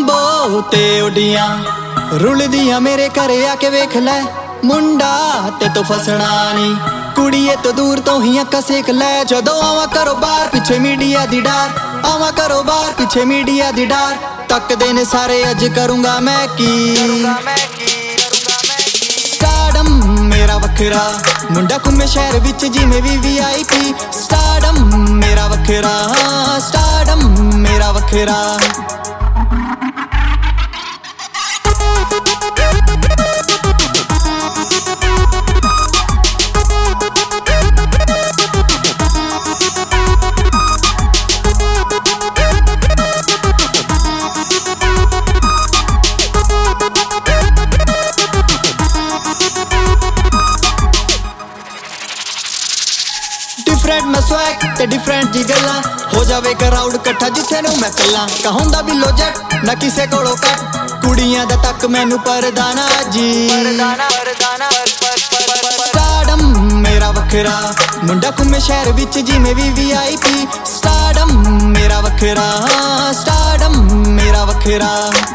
Rambo ते उडियां रुलदियां मेरे घरे आके वेख लै मुंडा ते तो फसना नी कुड़िए तो दूर तो ही अक्का सेक लै जदों आवा करो बाहर पिछे मीडिया दी डार आवा करो बाहर पिछे मीडिया दी डार तकदे ने सारे अज करूंगा मैं की स्टारडम मेरा वखरा मुंडा घूमे शहर विच जिवें VIP स्टारडम मेरा वखरा स्टारडम मेरा वखरा डिफरेंट मैं स्वैग ते डिफरेंट जी गल्लां हो जावे क्राउड इकट्ठा जिथे नूं मैं कल्ला कहूंदा बिलो जट ना किसे कोलों कट कुड़ियां दा तक मैनू परदाना जी स्टारडम मेरा वखरा मुंडा घूमे शहर विच जिवें VIP स्टारडम मेरा वखरा स्टारडम मेरा वखरा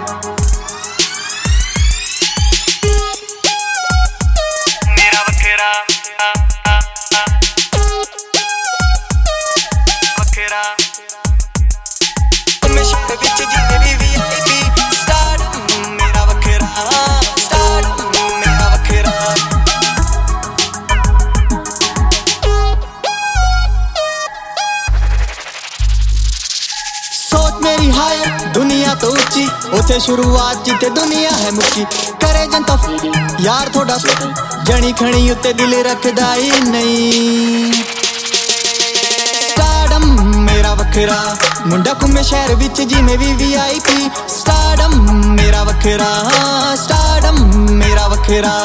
मेरी हायर दुनिया तो ऊंची उथे शुरुआत जिते दुनिया है मुक्की करे जनता यार थोड़ा जनी खणी उत्ते दिल रखदा ही नहीं स्टारडम मेरा वखरा मुंडा घूमे शहर विच जिवें VIP स्टारडम मेरा वखरा स्टारडम मेरा वखरा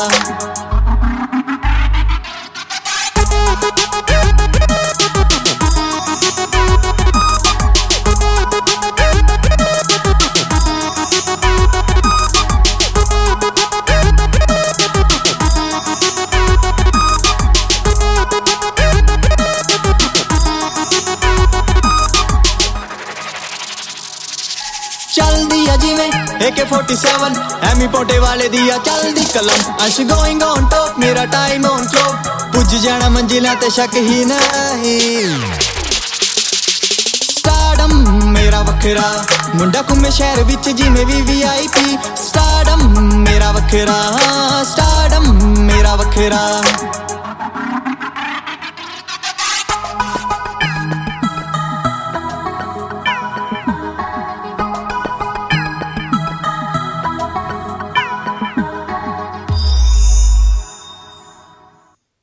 चल दिया जिवें AK-47 एमी पोटे वाले दिया चल दी कलम अंश गोइंग ऑन टॉप मेरा टाइम ऑन क्लॉक पुज जाना मंजिला ते शक ही नहीं स्टारडम मेरा वखरा मुंडा घूमे शहर विच जिवें VIP स्टारडम मेरा वखरा स्टारडम मेरा वखरा